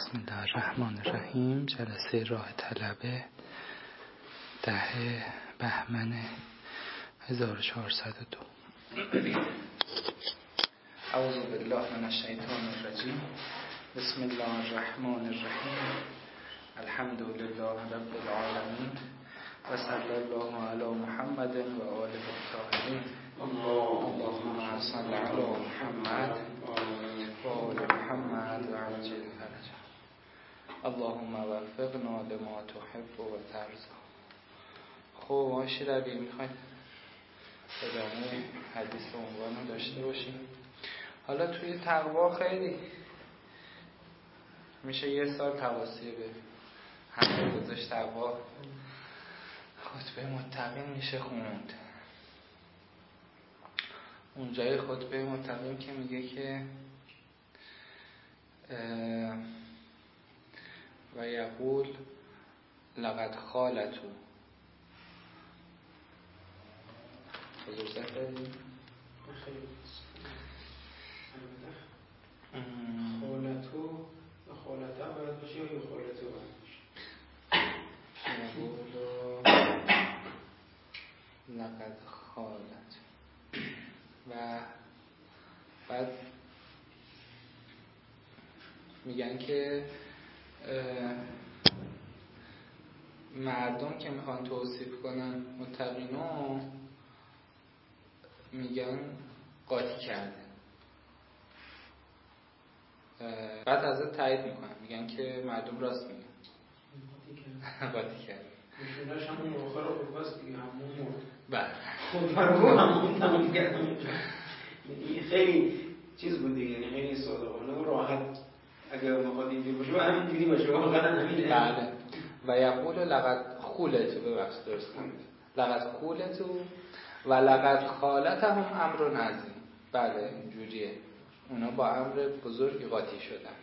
بسم الله الرحمن الرحیم. جلسه راه طلبه 10 بهمن 1402. اعوذ بالله من الشیطان الرجیم. بسم الله الرحمن الرحیم. الحمد لله رب العالمین و صلی الله علی محمد و آله الطاهرین. اللهم صل علی محمد و آل محمد و عجل فرجه. اللهم وفقنا لما تحب و ترضى. خب آقای ربی میخواید ادامه حدیث عنوان داشته باشیم. حالا توی تقوا خیلی میشه یه سال توصیه به همه گذاشت. تقوا خطبه متقین میشه خوند. اونجای خطبه متقین که میگه که و یقول لقد خالتو حضور زفری خالتو و خالتا باید باشه یا خالتو باید باشه؟ یقول لقد خالت و بعد میگن که مردم که میخوان توصیف کنن متقینو میگن قاطی کرده. بعد ازت تایید میکنن میگن که مردم راست میگن قاطی کرده. نشونش همون آخر خود بست دیگه، همون مرد. بله خود برگو همون تمام کردم. خیلی چیز بود دیگه، خیلی صادقانه و راحت. اگر مخواد اینجوری باشه و همینجوری باشه واقعا همینه. بله. و یقول لقد خولتو، ببخشید درست لقد خولتو و لقد خالتهم امر عظیم. بله اینجوریه، اونا با امر بزرگی قاطی شدن.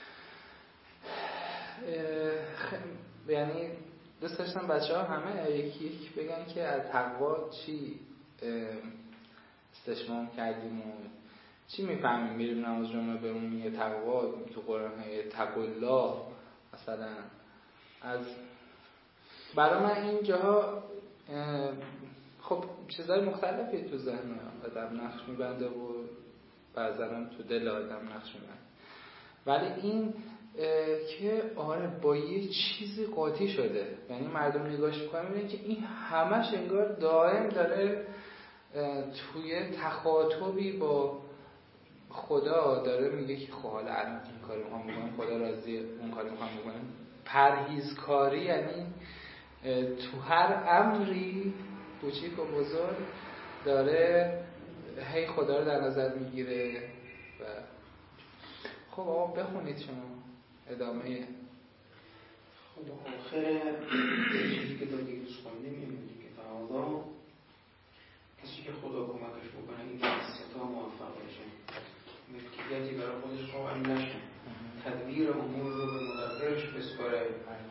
یعنی دوست داشتم بچه ها همه یکی یک بگن که از تقوا چی استشمام کردیم و چی میفهمیم. میریم نماز جمعه به اون میگه تقوا، تو قرآن میگه تقوا الله مثلا. از برای من این جاها خب چیزای مختلفی تو ذهن آدم نقش میبنده و بعضا تو دل آدم نقش میبنده، ولی این که آره با یه چیزی قاطی شده. یعنی مردم نگاش میکنن میبینن که این همش انگار دائم داره توی تخاطبی با خدا داره میگه که خب حالا الان این کاری میخوام بکنم، خدا راضیه، اون کاری میخوام بکنم. پرهیزکاری یعنی تو هر امری کوچیک و بزرگ داره هی خدا رو در نظر میگیره. و خب آقا بخونید شما ادامه. خب آخر چیزی که دادی روز خوندیم این بودی که فهادا کسی که خدا کمکش بکنه این ستا موفق بشه، ملکیتی برای خودش قائم نشه، تدبیر امور رو به مدبرش بسپاره،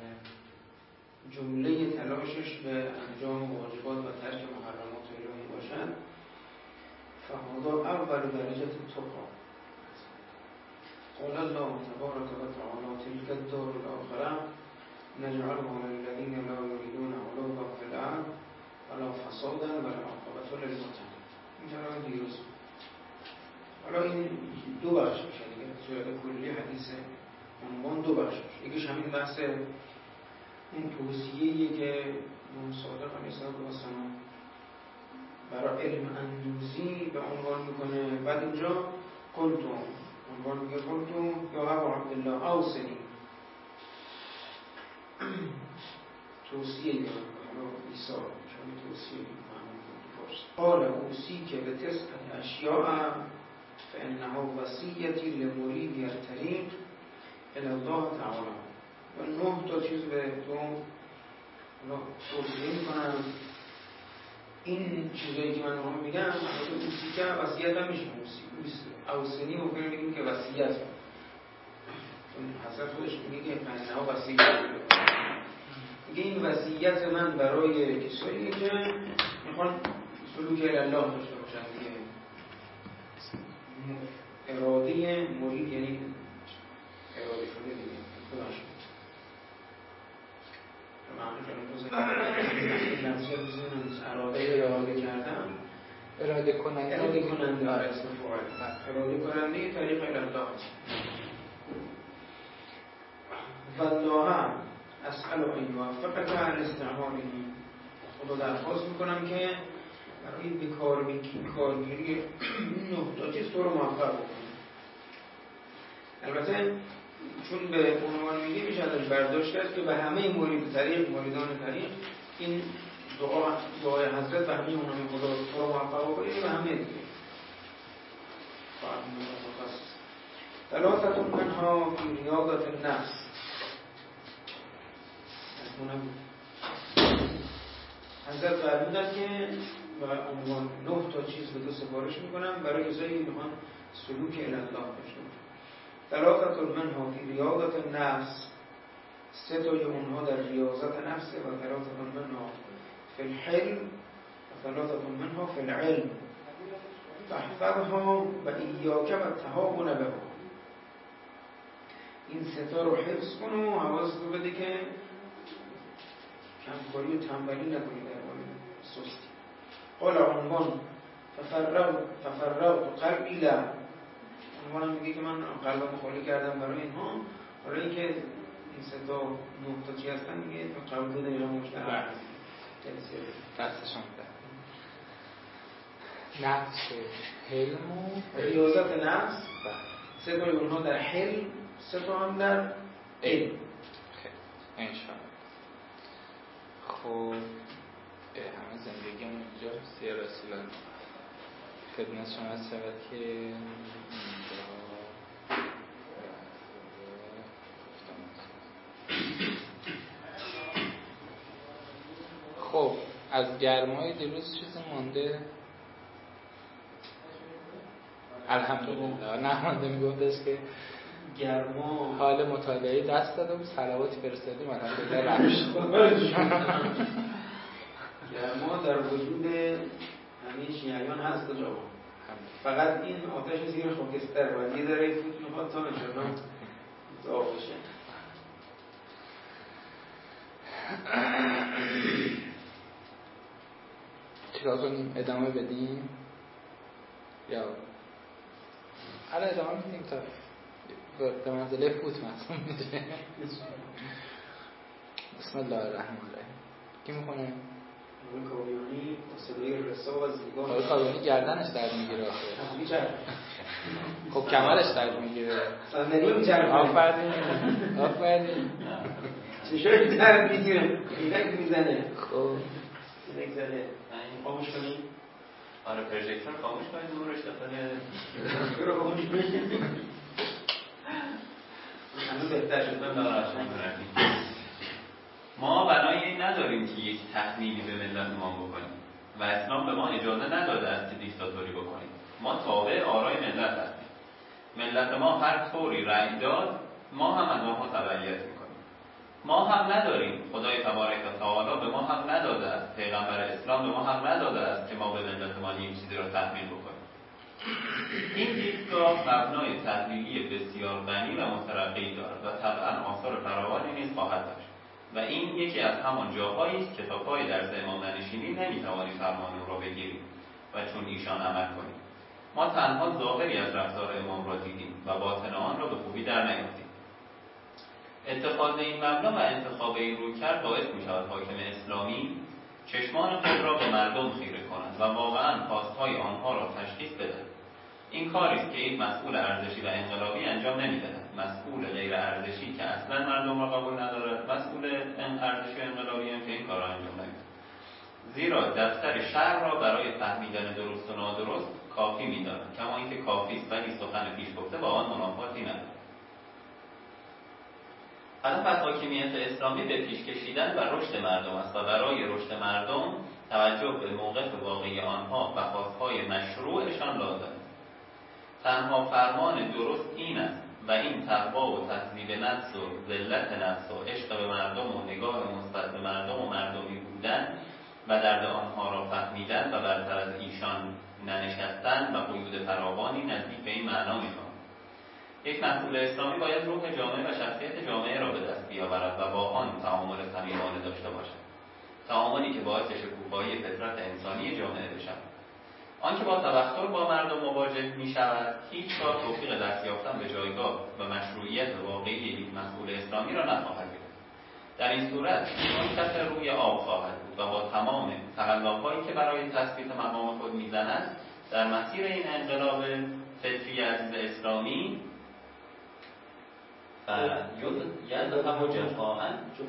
جمله تلاشش به انجام واجبات و ترک محرمات الهی باشد. فهادا اول درجه التقوا. قال الله تبارک و تعالی تلك الدار الاخره نجعلها للذین لا یریدون علوا فی الارض ولا فسادا والعاقبة للمتقین. این جناب دیروز. حالا این دو بخش میشه دیگه، صورت کلی حدیث عنوان دو بخش میشه. یکیش همین بحث اون توصیه‌ایه که امام صادق علیه السلام برای علم اندوزی به عنوان میکنه. بعد اینجا قلتو عنوان میگه قلتو یا ابا عبدالله اوصنی، توصیه یا عیسی چون توصیه قال اوصی که به تسع اشیاء فانها وصیتی لمرید الطریق الی الله تعالی. و 9 تا چیز به تو توصیه میکنم. این چیزایی که من رو میگم البته اوصی که وصیت هم میشه. اوصنی و فکر میگیم که وصیت هم. چون حضرت خودش میگه که فانها وصیت میگه این وصیت من برای کسایی که میخوان سلوک الله داشته باشن دیگه. اراده مرید یعنی اراده شده دیگه. اراده کننده اسم فاعل اراده کننده طریق الله والله اسأل ان یوفقک علی استعماله. خدا درخواست میکنم که برای کارگیری این نقطه چیز تو رو موفق بکنه. البته چون به عنوان میگه میشه ازش برداشت کرد که به همه مریدان طریق این دعای حضرت به همه اونها خدا تو رو موفق بکنه، به همه دیگه ثلاثة منها فی ریاضة النفس. حضرت فرمودن که به عنوان 9 تا چیز به تو سفارش میکنم برای کسایی که میخوان سلوک الی الله داشته باشن. ثلاثة منها فی ریاضة النفس، 3 تای اونها در ریاضت نفسه، و ثلاثة منها فی الحلم، و ثلاثة منها فی العلم. فاحفظها و ایاک و التهاون بها. این 3 تا رو حفظ کن و حواست رو بده که کمکاری و تنبلی نکنی در مورد سستی. قال عنوان ففرغت قلبی له. عنوان میگه که من قلبم خالی کردم برای اینها، برای اینکه این 3 تا نقطه چی هستن میگه قلب بوده اینا مشترک دستشان بده. نفس، حلم و ریاضت نفس، 3 تا اونها در حلم، 3 تا هم در علم. خیلی انشاءالله. خب همه زندگیمون اینجا سیر رسولان خدمت شما هست که اینجا خب از گرمای دیروز چیزی مانده؟ الحمدلله نمانده. میگفتش که گرما حال مطالعه دست داده بود، صلواتی فرستادیم الحمدلله رفت. گرما در وجود همه شیعیان هست جواب، فقط این آتش زیر خاکستر و یه داره فوت میخواد تا انشاءالله ضعف بشه. چیکار کنیم؟ ادامه بدیم یا ادامه بدیم تا به منزله فوت محسوب میشه. بسم الله الرحمن الرحیم. کی میخونه؟ کاویانی صدای رسا و زیبا. کاویانی گردنش درد میگیره آخه. خب کمرش درد میگیره. صندلی میچرخه. آفرین. چشاش درد میگیره. اینک میزنه. خب اینک زنه. خاموش کنیم. آره پروژکتور خاموش کنید، نورش داخل رو خاموش کنید. هنوز بهتر شد. ما بنای این نداریم که یک تحمیلی به ملت ما بکنیم و اسلام به ما اجازه نداده است که دیکتاتوری بکنیم. ما تابع آرای ملت هستیم. ملت ما هر طوری رأی داد ما هم از آنها تبعیت میکنیم. ما هم نداریم، خدای تبارک و تعالی به ما هم نداده است، پیغمبر اسلام به ما هم نداده است که ما به ملت ما این چیزی را تحمیل بکنیم. این دیدگاه مبنای تحلیلی بسیار غنی و مترقی دارد و طبعا آثار فراوانی نیز خواهد داشت و این یکی از همان جاهایی است که تا پای درس امام ننشینی نمیتوانی فرمان او را بگیریم و چون ایشان عمل کنیم. ما تنها ظاهری از رفتار امام را دیدیم و باطن آن را به خوبی در نیافتیم. اتخاذ این مبنا و انتخاب این رویکرد باعث می شود حاکم اسلامی چشمان خود را به مردم خیره کند و واقعا خواستهای آنها را تشخیص بدهد. این کاری است که یک مسئول ارزشی و انقلابی انجام نمی‌دهد. مسئول غیر ارزشی که اصلا مردم را قبول ندارد، مسئول ارزشی و انقلابی هم که این کار را انجام نمی‌دهد. زیرا دفتر شرع را برای فهمیدن درست و نادرست کافی می‌داند، کما اینکه کافی است ولی سخن پیش گفته با آن منافاتی ندارد. هدف از حاکمیت اسلامی به پیش کشیدن و رشد مردم است و برای رشد مردم توجه به موقف واقعی آنها و خواستهای مشروعشان لازم است. تنها فرمان درست این است و این تقوا و تهذیب نفس و ذلت نفس و عشق به مردم و نگاه مثبت به مردم و مردمی بودن و درد آنها را فهمیدن و برتر از ایشان ننشستن و قیود فراوانی نزدیک به این معنا می‌خواهد. یک مسئول اسلامی باید روح جامعه و شخصیت جامعه را به دست بیاورد و با آن تعامل صمیمانه داشته باشد، تعاملی که باعث شکوفایی فطرت انسانی جامعه بشود. آنکه با تبختر با مردم مواجه می شود هیچگاه توفیق دست یافتن به جایگاه و مشروعیت واقعی یک مسئول اسلامی را نخواهد گرفت. در این صورت منتفع روی آب خواهد بود و با تمام تقلب‌هایی که برای تثبیت مقام خود میزند در مسیر این انقلاب فطری عزیز اسلامی یذهب جفاء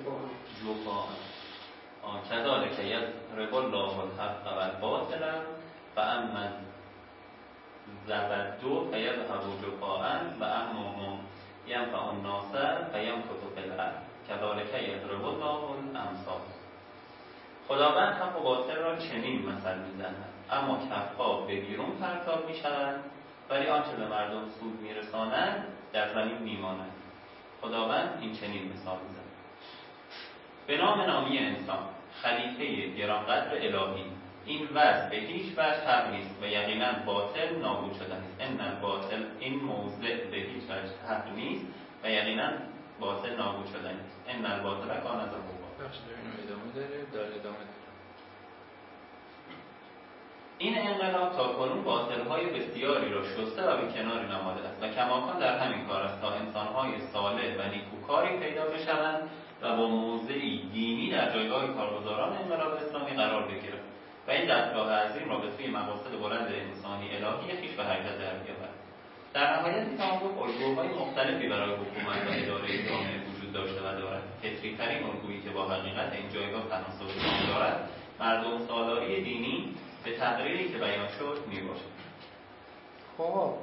كذلك يضرب الله الحق والباطل فأما الزبد فيذهب جفاء وأما ينفع الناس فيمكث في الأرض كذلك يضرب الله الأمثال. خداوند حق و باطل را چنین مثل می‌زند، اما کف‌ها به بیرون پرتاب می‌شوند ولی آنچه به مردم سود می‌رسانند در زمین می‌ماند. خداوند این چنین مثال می‌زند: به نام نامی انسان، خلیفه گرانقدر الهی، این وضع به هیچ وجه حق نیست و یقینا باطل نابود شده است. این موضع به هیچ وجه حق نیست و یقینا باطل نابود شده است. ان الباطل کان زهوقا. این انقلاب تا کنون باطل‌های بسیاری را شسته و به کناری نهاده است و کماکان در همین کار است تا انسان‌های صالح و نیکوکاری پیدا بشوند و با موضعی دینی در جایگاه کارگزاران انقلاب اسلامی قرار بگیرند و این دستگاه عظیم را به سوی مقاصد بلند انسانی الهی خویش به حرکت در بیاورد. در نهایت می‌توان گفت الگوهای مختلفی برای حکومت و اداره جامعه وجود داشته و دارد. فطری‌ترین الگویی که با حقیقت این جایگاه تناسب دارد مردم سالاری دینی به تقریری که بیان شد میباشد. خب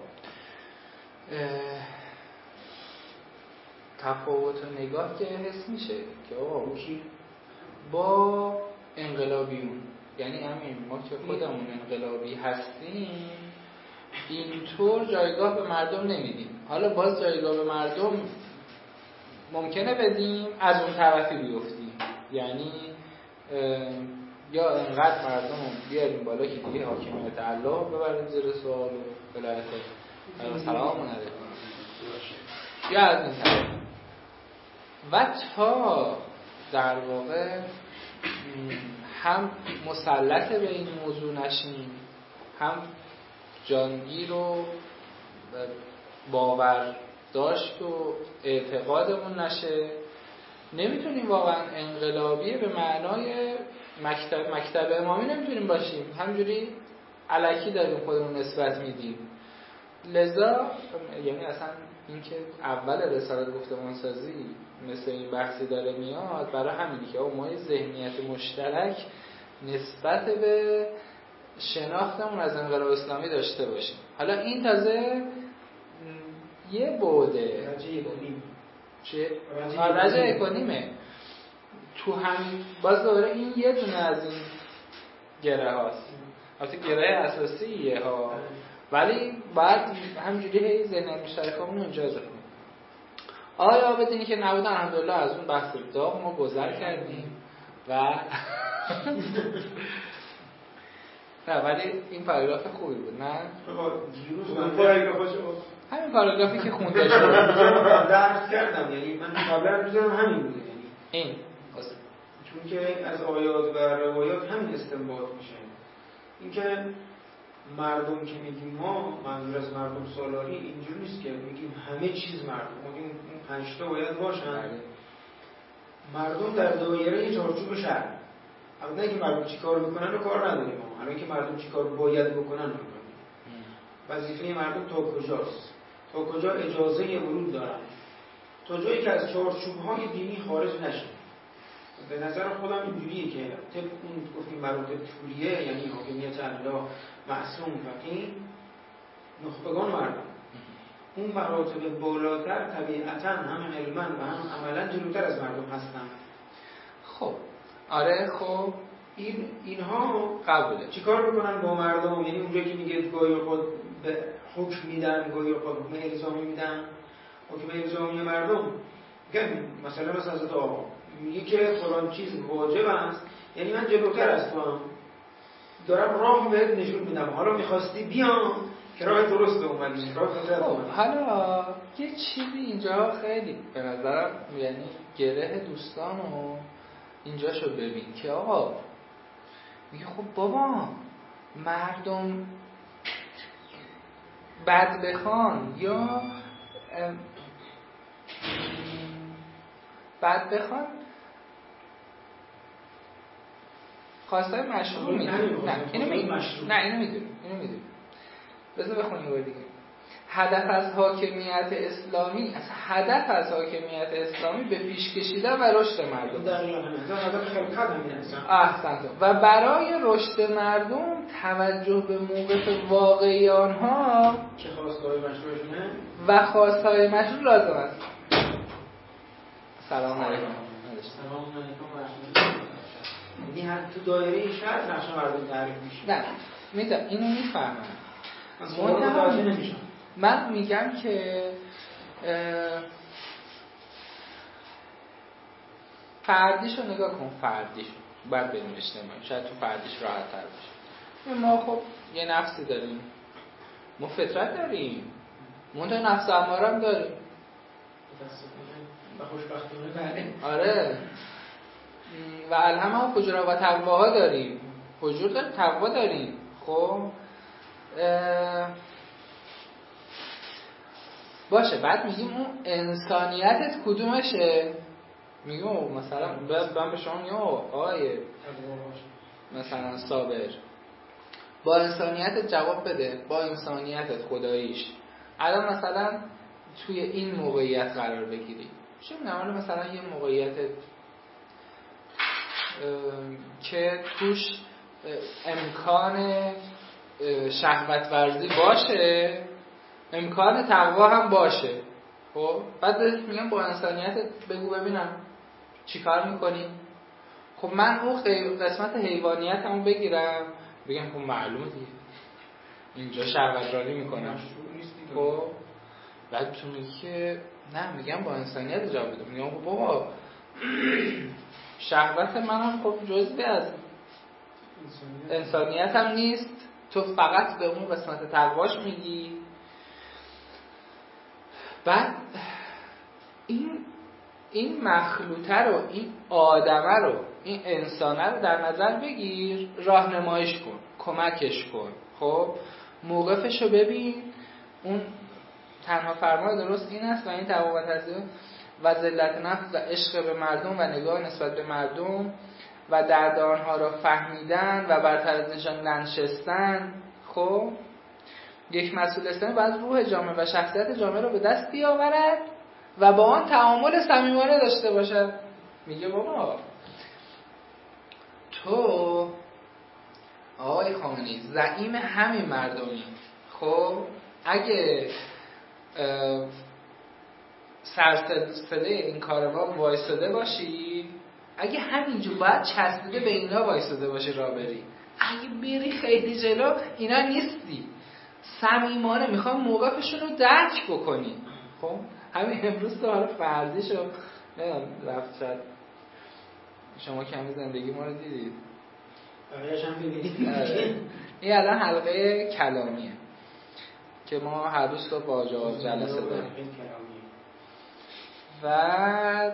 تفاوت نگاه که حس میشه که آقا با انقلابیون، یعنی همین ما که خودمون انقلابی هستیم اینطور جایگاه به مردم نمیدیم. حالا باز جایگاه به مردم ممکنه بدیم از اون طرفی بیفتیم، یعنی یا انقدر مردم بیاریم بالا که دیگه حاکمیت الله ببریم زیر سوال و ولایت سلام علیکم، یا از این طرف. و تا در واقع هم مسلط به این موضوع نشیم، هم جانگیر و باور داشت و اعتقادمون نشه، نمیتونیم واقعا انقلابی به معنای مکتب امامی نمیتونیم باشیم، همجوری الکی داریم خودمون نسبت میدیم. لذا یعنی اصلا اینکه اول رسالت گفتمانسازی مثل این بحثی داره میاد برای همینی که ما یه ذهنیت مشترک نسبت به شناختمون از انقلاب اسلامی داشته باشیم. حالا این تازه یه بوده رجع اکونیمه تو همین، باز دوباره این یه دونه از این گره هاست، البته گره اساسیه ها، ولی باید همجوری هی ذهن مشترکامون اونجا اضافه کنیم. آیا بدونی که نبود الحمدلله از اون بحث داغ ما گذر کردیم و نه، ولی این پاراگراف خوبی بود نه؟ همین پاراگرافی که خونده شد درس کردم، یعنی من قبلا می‌ذارم همین بوده، یعنی این چون که از آیات و روایات همین استنباط میشه. اینکه مردم که میگیم ما، منظور از مردم سالاری اینجور نیست که میگیم همه چیز مردم، میگیم اون 5 تا باید باشن. مردم در دایره چارچوب شرع، البته که مردم چیکار میکنن رو کار نداریم ما، الان که مردم چیکار باید بکنن رو میکنیم. وظیفه مردم تا کجاست، تا کجا اجازه ورود دارن، تا جایی که از چارچوب‌های دینی خارج نشه. به نظر خودم اینجوریه که طبق اون گفتیم مراتب طولیه، یعنی حاکمیت الله، معصوم، فقیه، نخبگان مردم، اون مراتب بالاتر طبیعتاً هم علماً و هم عملاً جلوتر از مردم هستن. خب آره، خب اینها قبوله. چیکار میکنن با مردم؟ یعنی اونجا که میگه گاهی خود به حکم میدن، گاهی خود حکم الزامی میدن. حکم الزامی مردم میگن مثلا حضرت آقا میگه که فلان چیز واجب است، یعنی من جلوتر از تو هم دارم راه بهت نشون میدم، حالا میخواستی بیام که راه درست اومدی، راه فطرت اومدی. حالا یه چیزی اینجا خیلی به نظرم یعنی گره دوستانو اینجا شو ببین که آقا میگه خب بابا مردم بد بخوان یا بد بخوان خواستای مشروع میدونیم. نه اینو میدونیم. بذار بخونیم یه بار دیگه. هدف از حاکمیت اسلامی به پیش کشیدن و رشد مردم. هدف خلقت همین است. احسنت. و برای رشد مردم توجه به موقف واقعی آنها که خواستهای مشروعشونه و خواستهای مشروع لازم است. سلام علیکم. سلام علیکم. یعنی هر تو دایره شرط نقش مردم تعریف میشه. نه میدونم اینو میفهمم. متوجه نمیشم. من میگم که فردیشو نگاه کن. فردیشو باید بریم اجتماعی، شاید تو فردیش راحت تر باشه. ما خب یه نفسی داریم، ما فطرت داریم، منتها نفس اماره هم داریم و خوشبختانه بله. آره. و الهمه فجورا و تقواها داریم. فجور داریم، تقوا داریم. خب باشه، بعد میگیم اون انسانیتت کدومشه؟ میگیم مثلا من به شما میگم آقای مثلا صابر با انسانیتت جواب بده، با انسانیتت خداییش الان مثلا توی این موقعیت قرار بگیری. چه می‌دونم مثلا یه موقعیت که توش امکان شهوت ورزی باشه، امکان تقوا هم باشه. خب بعد بهش میگم با انسانیت بگو ببینم چی کار میکنی. خب من اون قسمت حیوانیت همو بگیرم بگم خب معلومه دیگه اینجا شهوت رانی میکنم. خب بعد تو میگی که نه، میگم با انسانیت جواب بده. میگم خب بابا شهوت من هم خب جزئی از انسانیت هم نیست، تو فقط به اون قسمت تقواش میگی. بعد این مخلوطه رو، این آدمه رو، این انسانه رو در نظر بگیر، راهنماییش کن، کمکش کن. خب موقفش رو ببین. اون تنها فرمان درست این است و این تقوا و تزیین و ذلت نفس و عشق به مردم و نگاه نسبت به مردم و درد آنها را فهمیدن و برتر از نشان ننشستن. خب یک مسئول اسلامی باید روح جامعه و شخصیت جامعه را به دست بیاورد و با آن تعامل صمیمانه داشته باشد. میگه بابا تو آقای خامنه‌ای زعیم همین مردمی، خب اگه سرسده این کاروان وایساده باشی، اگه همینجور باید چسبیده به اینا وایساده باشی را بری، اگه بری خیلی جلو اینا نیستی، صمیمانه میخوام موقفشون رو درک بکنی. خب همین امروز تو حالا فردیشو رفت شد شما کمی زندگی ما رو دیدید، بقیه‌اش هم ببینید. این الان حلقه کلامیه که ما هر روز تو با جلسه داریم. و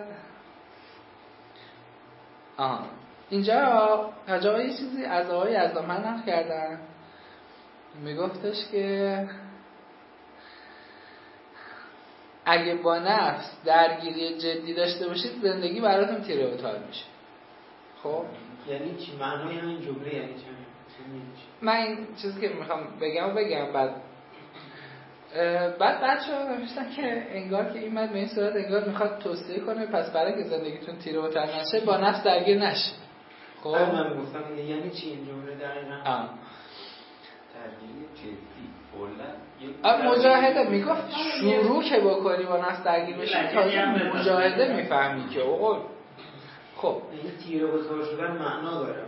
اینجا حاجا یه چیزی از آقای یزدانپر نقل کردن، میگفتش که اگه با نفس درگیری جدی داشته باشید زندگی براتون تیره و تار میشه. خب یعنی چی معنای همین جمله؟ یعنی چی؟ من این چیزی که میخوام بگم بعد بچه‌ها نوشتن که انگار که این متن به این صورت انگار میخواد توصیه کنه پس برای که زندگیتون تیره و تر نشه با نفس درگیر نشه. خب من گفتم یعنی چی این جمله دقیقاً؟ درگیری جدی کلا مجاهده میگفت شروع که بکنی با نفس درگیر بشی تازه مجاهده میفهمی که اوقل خب این تیره و تار شدن معنا داره.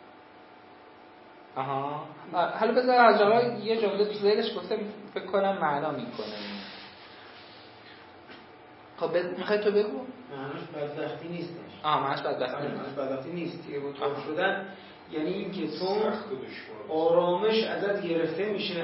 حالا بذار آقا یه جمله تو ذهنش گفته فکر کنم معنا میکنه. خب میخوای تو بگو؟ معناش بدبختی نیستش. معناش بدبختی نیست. تیره و تار شدن یعنی این که تو آرامش ازت گرفته میشه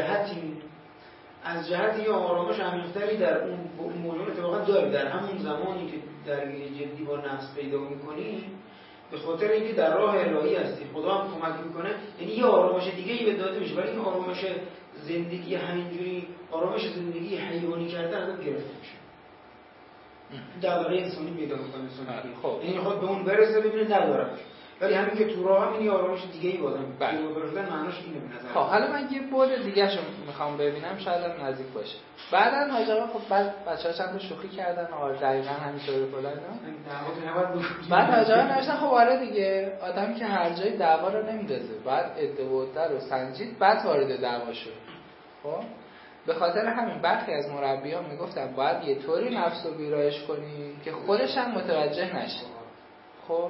از جهتی آرامش عمیق‌تری در اون موضوع اتفاقا داری در همون زمانی که درگیری جدی با نفس پیدا میکنی، به خاطر اینکه در راه الهی هستی، خدا هم کمک میکنه، یعنی یه آرامش دیگه ای به داده میشه. ولی این آرامش زندگی همینجوری آرامش زندگی حیوانی کردن آدم گرفته میشه. دغدغه انسانی پیدا میکنه انسان. خب این میخواد به اون برسه ببینه ندارمش. ولی همین که تو راه هم این آرامش دیگه‌ای بازم برسن معناش اینه به نظر. خب حالا من یه بعد دیگه‌شو میخوام ببینم شاید هم نزدیک باشه. بعدن حاج آقا خب بعد بچه‌ها چند تا شوخی کردن آره دقیقاً همینطوره فلان اینا. بعد حاج آقا نوشتن خب آره دیگه آدمی که هر جای دعوا رو نمیندازه بعد ادعا رو سنجید بعد وارد دعوا شد. خب به خاطر همین برخی از مربیان میگفتن باید یه طوری نفس رو ویرایش کنی که خودش هم متوجه نشه. خب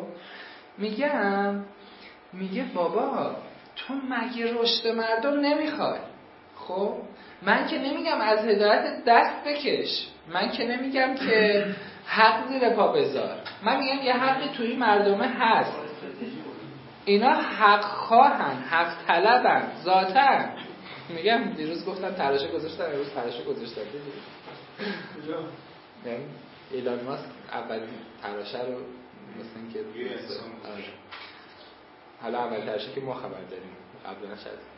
میگه بابا تو مگه رشد مردم نمیخوای؟ خب من که نمیگم از هدایت دست بکش، من که نمیگم که حق زیر پا بذار، من میگم یه حقی توی مردمه هست، اینا حق خواهن، حق طلبن ذاتن. میگم دیروز گفتم تراشه گذاشتن امروز تراشه گذاشتن یعنی ایلان ماسک اولین تراشه رو مثل این که حالا اول تراشه که ما خبر داریم قبلا شد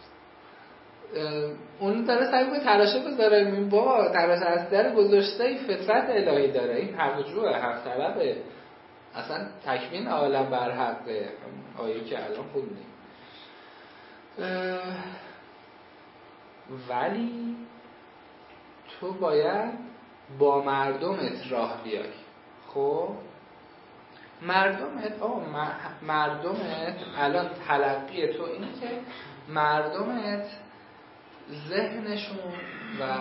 اون داره سعی کنه تراشه بذاره. این بابا تراشه از در گذاشته فطرت الهی داره، این حق جوه، حق طلبه، اصلا تکوین عالم بر حقه، آیه که الان خوندیم. ولی تو باید با مردمت راه بیای. خب مردمت الان تلقی تو اینه که مردمت ذهنشون و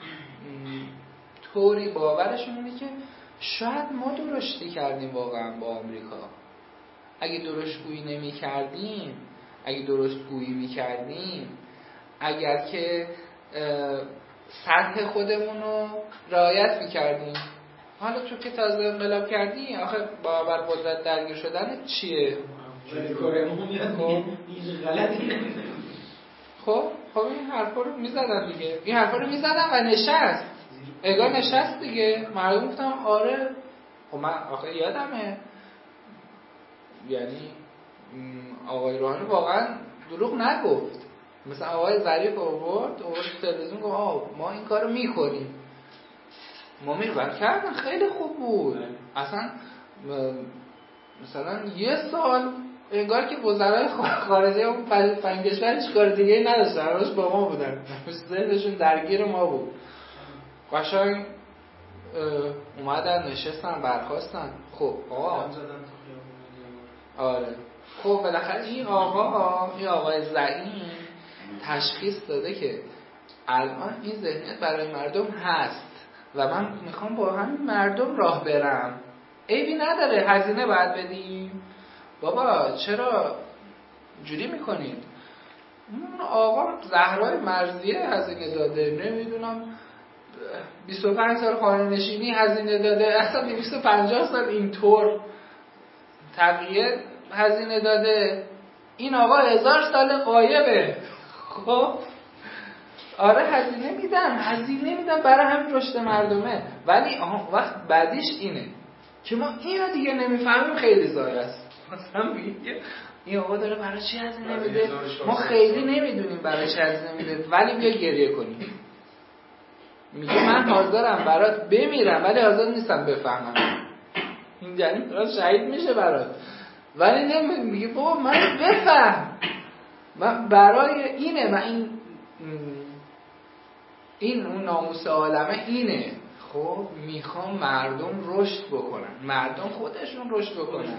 طوری باورشون اینه که شاید ما درشتی کردیم واقعا با آمریکا. اگه درست گویی نمی کردیم، اگه درست گویی می کردیم، اگر که سطح خودمون رو رعایت می کردیم. حالا تو که تازه انقلاب کردی آخه باور قدرت درگیر شدن چیه؟ خب این حرفا رو میزدن دیگه، این حرفا رو میزدن و نشست اگه نشست دیگه. مردم گفتم آره. خب من آخه یادمه یعنی آقای روحانی واقعا دروغ نگفت. مثلا آقای ظریف آورد تلویزیون گفت ما این کارو میکنیم، ما میرون کردن خیلی خوب بود. اصلا مثلا یه سال انگار که وزرای خارجه اون پنج کشور هیچ کار دیگه ای نداشتن، همش با ما بودن، ذهنشون درگیر ما بود. قشنگ اومدن نشستن برخاستن. خب آره خب بالاخره این آقای زعیم تشخیص داده که الان این ذهنیت برای مردم هست و من میخوام با همین مردم راه برم. عیبی نداره هزینه باید بدیم. بابا چرا جوری میکنید؟ اون آقا زهرای مرضیه هزینه داده، نمیدونم 25 سال خانه نشینی هزینه داده، اصلا 250 سال اینطور تقیه هزینه داده. این آقا 1000 سال غایبه. خب آره هزینه میدن برای همین رشد مردمه. ولی وقت بعدیش اینه که ما اینو دیگه نمیفهمیم، خیلی زایه است. مثلا میگه این آقا داره برای چی هزینه میده، ما خیلی نمیدونیم برای چی هزینه میده، ولی بیا گریه کنیم. میگه من حاضرم برات بمیرم ولی حاضر نیستم بفهمم. این یعنی شهید میشه برات، ولی میگه بابا من بفهم، من برای اینه، من این اون ناموس عالمه اینه. خب میخوام مردم رشد بکنن، مردم خودشون رشد بکنن.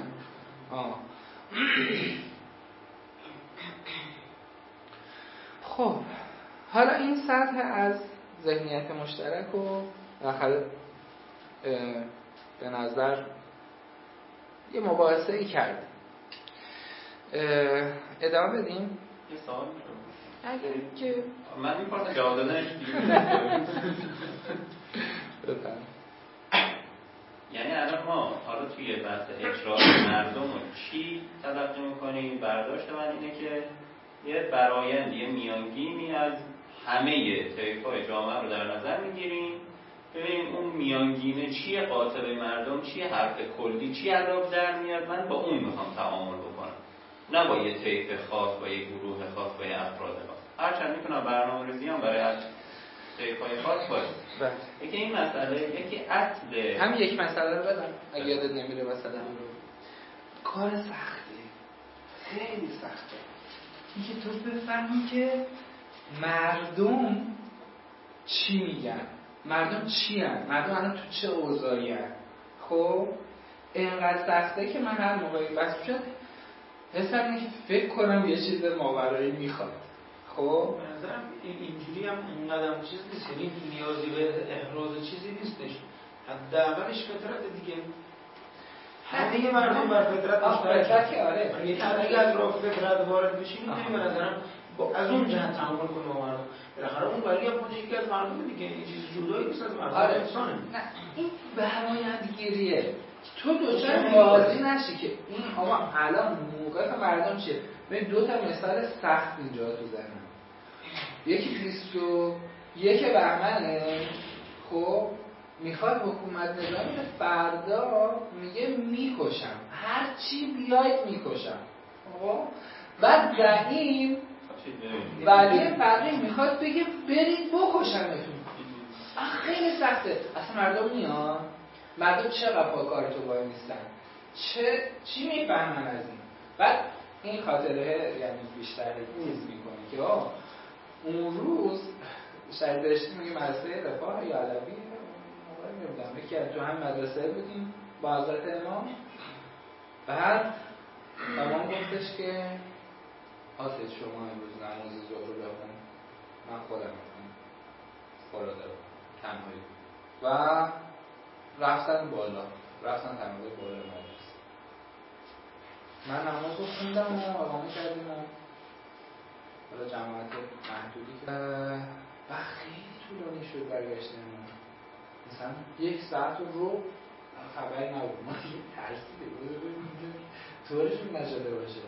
خب حالا این سطح از ذهنیت مشترک رو بالاخره به نظر یه مباحثه ای کرد. ادامه بدیم؟ یه سوال میشه اگر که من میپرسم جواب دادنش یعنی الان ما حالا توی بحث اجرای مردم رو چی تلقی میکنیم؟ برداشت من اینه که یه برآیند، یه میانگینی از همه طیف‌های جامعه رو در نظر میگیریم، ببینیم اون میانگینه چیه، قاطبه مردم چیه، حرف کلی چی علاوه در میاد، من با اون میخوام تعامل بکنم، نه با یه طیف خاص، با یه گروه خاص، با یه افراد خاص. هرچند میتونم برنامه‌ریزی هم برای طیف‌های خاص باشه. یکی این مسئله، یکی اصل هم یک مسئله رو بدم اگه یادت نمیره مثلا کار سخته، خیلی سخته اینکه تو بفهمی که مردم چی میگن، مردم چی هن؟ مردم الان تو چه اوضاعی هن؟ خب اینقدر سخته که من هر موقعی بس شد حسم اینه که فکر کنم یه چیز ماورایی میخواد. خب به نظرم اینجوری هم اونقدر چیز نیست، یعنی نیازی به احراز چیزی نیستش، حداقلش فطرت دیگه. همه مردم بر فطرت فطرت که آره، یعنی اگه از راه فطرت وارد بشی میتونی به نظرم از اون جهت تعامل کنی با مردم. بالاخره اون ولی هم خودش یکی از مردم دیگه، این چیز جدایی نیست از مردم. آره. انسانه. نه این برآیندگیریه، تو دوچار بازی نشی که این آقا الان موقف مردم چیه. ببین دو تا مثال سخت اینجا تو ذهنم. یکی 21 بهمنه، خب میخواد حکومت نظامی فردا میگه میکشم، هر چی بیاید میکشم. خب بعد زعیم ولی فقیه میخواد بگه برید بکشمتون. خیلی سخته. اصلا مردم میان، مردم چقدر پا کار تو وای نیستن، چی میفهمن از این. بعد این خاطره یعنی بیشتر نیز میکنه که اون روز شاید داشتیم میگه مدرسه رفاه یا علوی موقع نمیدونم یکی از تو هم مدرسه بودیم با حضرت امام. بعد امام گفتش که حاضر شما امروز نماز ظهر رو بخون، من خودم میخونم خدا دارم تنهایی. و رفتن بالا، رفتن تنهایی بالا مدرسه. من نماز رو خوندم و اقامه کردیم و حالا جماعت محدودی که و خیلی طولانی شد برگشتن ما، مثلا 1 ساعت رو خبری نبود. ما دیگه ترسیده طورشون نشده باشه.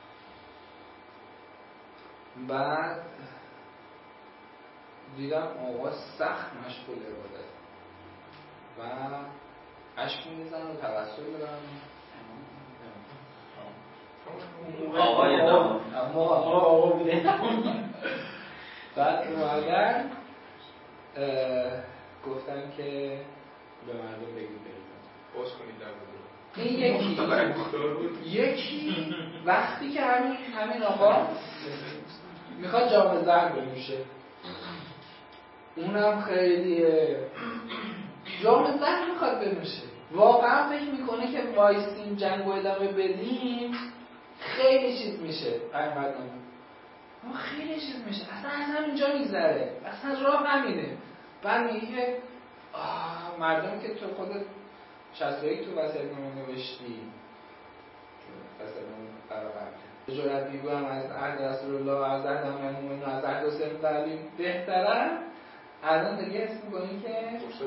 بعد دیدم آقا سخت مشغول عبادت و عشق می‌ریزن و توسل دارن. آقا بوده. بعد اومدن گفتن که به مردم بگید برید باز کنید در بود. این یکی وقتی که همین آقا میخواد جام زهر بنوشه، اونم خیلیه جام زهر میخواد بنوشه، واقعا فکر میکنه که وایسیم جنگ و ادامه بدیم خیلی چیز میشه. اما خیلی چیز میشه، اصلا از همینجا میگذره، اصلا راه همینه. بعد میگه مردم که تو خودت 61 تو وصیت‌نامه نوشتی، وصیت‌نامه قرار قبل جرأت میگم از عهد رسول الله، از عهد امیرالمومنین، از عهد حسین علی بهتره. الان دیگه حس می‌کنی که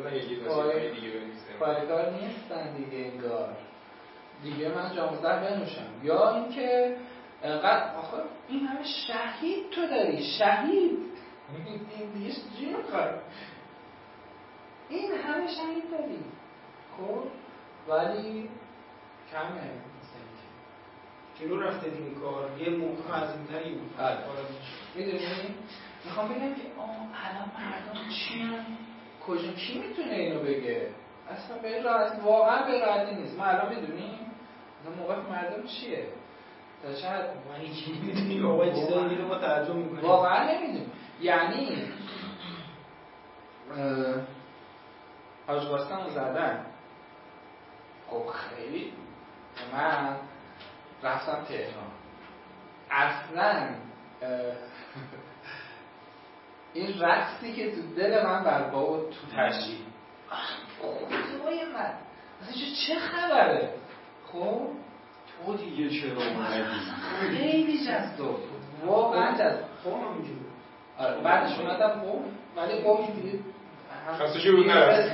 پایکار نیستن دیگه، انگار دیگه من جام زهر بنوشم. یا اینکه انقدر آخر این همه شهید تو داری، شهید این دیگه چی می‌خوای، این همه شهید داری خب ولی کمه جلو رفته دیگه کار یه موقع عظیم‌تری بود. میدونی میخوام بگم که الان مردم چی هم کجا کی میتونه اینو بگه، اصلا به راحت واقعا به راحتی نیست. ما الان میدونیم موقع مردم چیه، تا شاید من یکی میدونیم آقای چیزایی میره ما تعجب میکنیم واقعا نمیدونیم. یعنی حاج قاسم رو زدن، خب خیلی من رفتم تهران، اصلا این رقصی که تو دل من برپا و تو تشریح خدای من اصلا چه خبره. خب تو دیگه چرا اومدی؟ خیلی جذاب واقعا جذاب. قوم همینجور بعدش اومدم قوم، ولی قوم دیگه خسته شو بود نرست.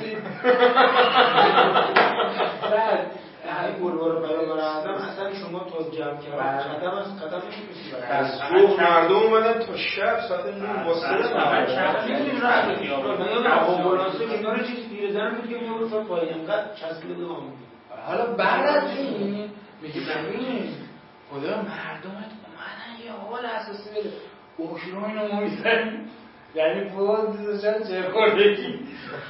بعد این بلوار پیامبر اعظم اصلا شما تا جمع کردن ختم نمی‌کنید. از صبح مردم اومدن تا شب ساعت 9 واسه می‌دونید راه میاد آمبولانس کنار چیز پیرزن بود که میگفت پای اینقدر چسبیده به ما. حالا بعد از این میگه ببین خدا مردمت اومدن یه حال اساسی بده. اوکراین رو ما میزنیم، یعنی باز دیزشن چه خوردگی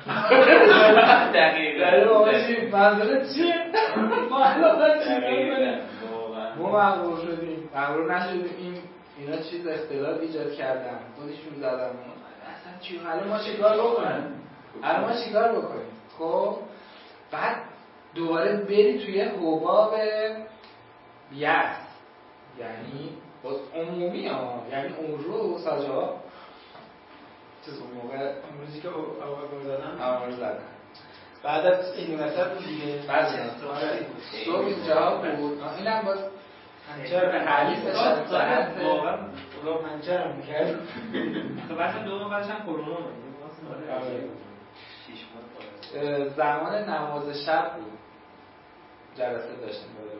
دقیقه منظورت چیه؟ ما الان چیه ما مغرور شدیم، مغرور نشدیم. اینا چیز اختلاف ایجاد کردن، خودشون زدن اصلا چی؟ الان ما چیکار بکنیم؟ خب بعد دوباره بری توی حباب بیعص، یعنی باز عمومی ها، یعنی اون رو ساجا چیز اون موقع امروزی که آمار زدن بعد از این وسط بود دیگه، بعد صبح اینجا بود. اینم باز پنچر به حلیف شد واقعا خدا پنچرم میکرد. بچه دوم بعدش هم کرونا بود. زمان نماز شب بود، جلسه داشتیم باید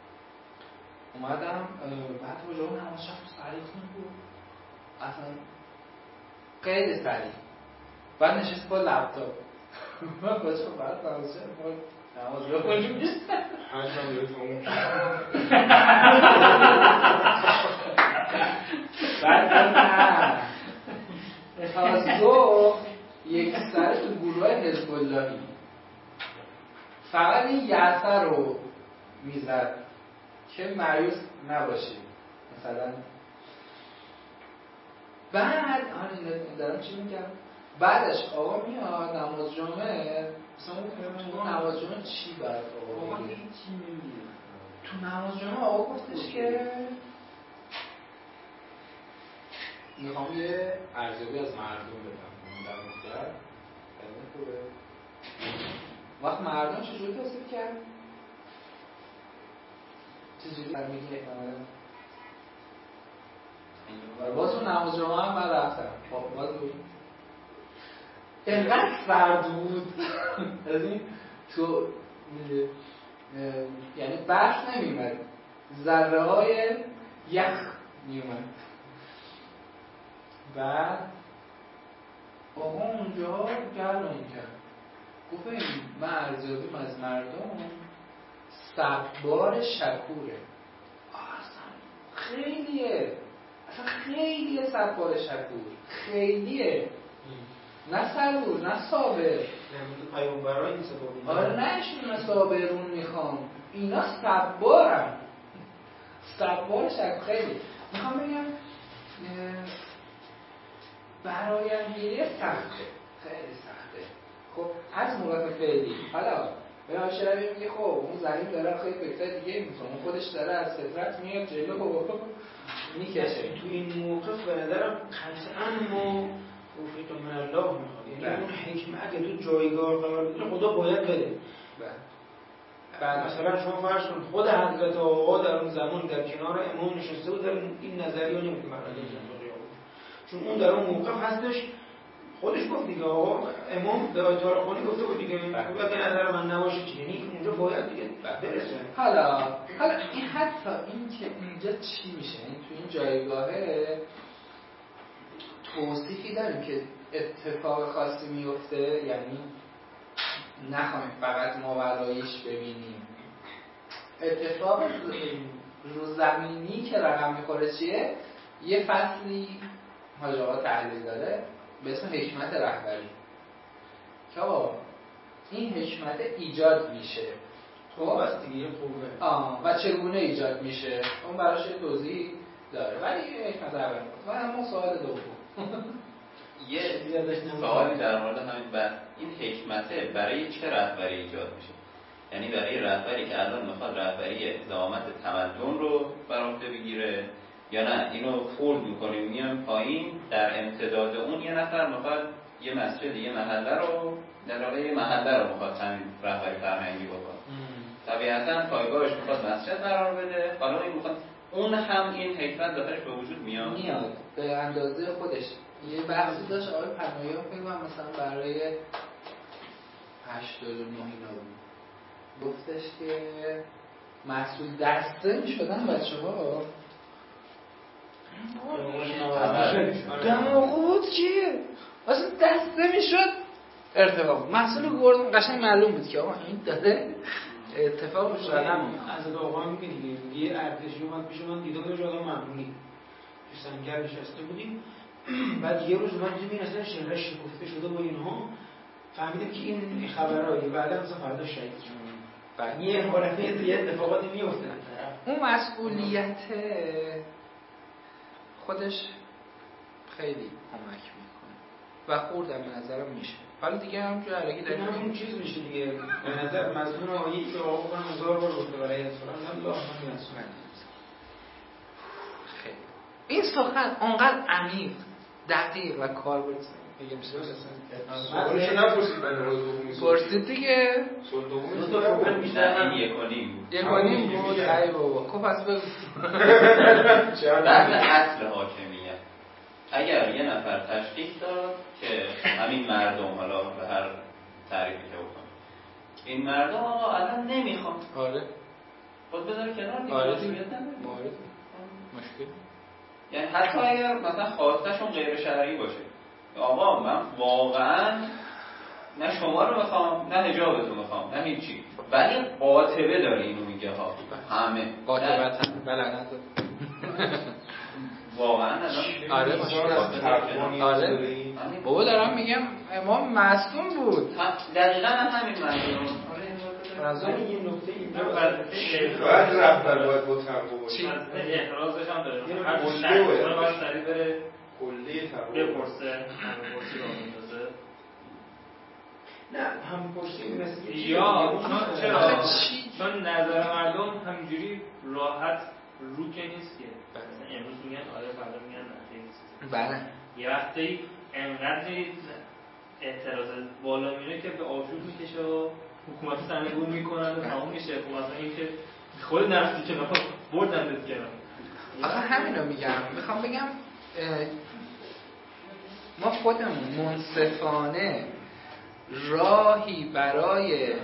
اومدم بعد رجوع نماز شب سریع بود، اصلا خیلی سریع. بعد نشست با لپتاپ من بچه بعد نماز شب نماز بخونیم حجم رو تموم بعد نه تا ظهر یک سر تو گروه حزب اللهی فقط این یعصر رو میزد که مایوس نباشید مثلا. بعد این دارم چی میگم، بعدش آقا میاد نماز جمعه، مثلا تو نماز جمعه چی باید آقا بگه؟ تو نماز جمعه آقا گفتش که میخوام یه ارزیابی از مردم بدم در مختلف خیلی خوبه. وقت مردم چجوری تصدیب کرد؟ چجوری میگه باز اون نماز جمعه هم من رفتم باز بود اینقدر سرد بود از این تو یعنی برف نمیمد، ذره های یخ میومد. بعد آقا اونجا گرم کرد گفت من ارزیابیم از مردم صبار شکوره. اصلا خیلیه، اصلا خیلیه صبار شکور، خیلیه، نه صبور نه صابر. پیامبرای نیست بابین. آره نه ایشون صابرون میخوام، اینا صبارن، صبار شکور. خیلی میخوام بگم برایندگیری سخته، خیلی سخته. خب از موقع فعلی حالا به ناشربی میگه خب اون زمین داره خیلی فکر دیگه میکنه، اون خودش داره از فطرت میاد جلو میکشه. تو این موقف به نظرم قطعا ما توفیق من الله میخواد، یعنی اون حکمت تو جایگاه قرار بده خدا باید بده. بعد مثلا شما فرض کن خود حضرت آقا در اون زمان در کنار امام نشسته بود، در این نظریه نمیگه معنی چون اون در اون موقف هستش. خودش گفت دیگه آقا امام به آیت القرآنی گفته بود دیگه باید به نظر من نباشه چیه، یعنی اونجا باید دیگه برسه. حالا این حتی این که اینجا چی میشه، این تو این جایگاهه توصیفی داریم که اتفاق خاصی میفته، یعنی نخواهیم فقط ماوراییش ببینیم. اتفاق رو زمینی که رقم میخوره چیه؟ یه فصلی حاج آقا تحلیل داره به اسم حکمت رهبری که این حکمت ایجاد میشه. خب بس دیگه خوبه. و چگونه ایجاد میشه اون براش توضیح داره، ولی حکمت رهبری و اما سوال دوم یه سوالی در مورد همین بحث، این حکمته برای چه رهبری ایجاد میشه؟ یعنی برای رهبری که الان میخواد رهبری زعامت تمدن رو بر عهده بگیره، یا نه اینو خورد میکنیم میام پایین در امتداد اون یه نفر میخواد یه مسجد یه محله رو در واقع یه محله رو میخواد همین رهبری فرهنگی بکنه. طبیعتاً پایگاهش میخواد مسجد قرار بده، حالا این میخواد اون هم این حکمت داخلش به وجود میاد به اندازه خودش. یه بحثی داشت آقای پناهیان فکر کنم مثلا برای 89 اینا بود، گفتش که محصول دسته میشدن بچه‌ها دماغو بود چیه؟ اصلا دسته میشد ارتفاق محصول گردون قشنگ معلوم بود که آقا این داره اتفاق شدن. از آقا میگه دیگه یه ارتشی اومد پیش من دیدم یه آدم معمولی تو سنگر نشسته بودیم. بعد یه روز اومد دیدیم اصلا شنقه شکفته شده و اینها، فهمیدیم که این خبرایی بعدا مثلا فردا شهید شد. یه حالت یه اتفاقاتی میفته. اون مسئولیت خودش خیلی کمک میکنه و خوردم به نظرم میشه. حالا دیگه همونجور علاقی داریم همون چیز میشه دیگه. به نظر مضمون آیه‌ای که آقا من 1000 بار گفته برای سخن الله من مسئول. خیلی این سخن انقدر عمیق، دقیق و کاربردی میگه میشه سوالشو نپرسید من روز دومی پرسید دیگه. سوال دومی بیشتر این یکونیم بود. ای بابا خب پس بگو بحث اصل حاکمیت. اگر یه نفر تشخیص داد که همین مردم، حالا به هر تعریفی که بکنم، این مردم آقا الان نمیخوام، آره خود بذار کنار دیگه. آره مسئولیت نداره. مشکل. یعنی حتی اگر مثلا خواستشون غیر شرعی باشه، آقا من واقعا نه شما رو میخوام نه حجابتو میخوام نه هیچی، ولی قاطبه داره اینو میگه ها همه قاطبت بلند واقعا آره مشکل. آره بابا دارم میگم امام معصوم بود. دقیقا همین مردم. از این نکته اینجا باید رهبر باید با تقوا باشه. اعتراضش هم داره. هر کلی باید سریع بره کلی تقوا بپرسه، همه پرسی رو میندازه. نه هم پرسی مثل یا چرا؟ چون نظر مردم همینجوری راحت رو که نیست که مثلا امروز میگن آره فردا میگن نه نیست. بله یه وقتی انقدر اعتراض بالا میره که به آشوب میکشه و حکومت سرنگون میکنن و تموم میشه. مثلا این که خود نرفتی که بردن کنار. آخه همین رو میگم. میخوام بگم ما خودمون منصفانه راهی برای